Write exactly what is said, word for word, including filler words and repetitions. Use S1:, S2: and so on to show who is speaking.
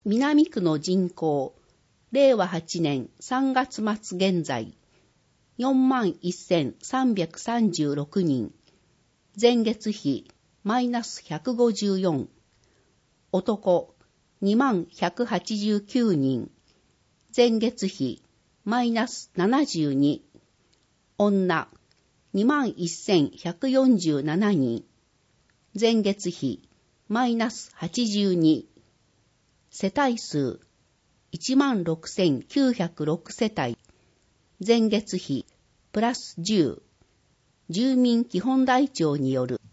S1: 南区の人口、れいわはちねんさんがつ末現在、よんまんせんさんびゃくさんじゅうろくにん、前月比、マイナスひゃくごじゅうよん、男、にまんひゃくはちじゅうきゅうにん、前月比、マイナスななじゅうに、女、にまんせんひゃくよんじゅうななにん、前月比、マイナスはちじゅうに、世帯数、いちまんろくせんきゅうひゃくろくせたい、前月比、プラスじゅう、住民基本台帳による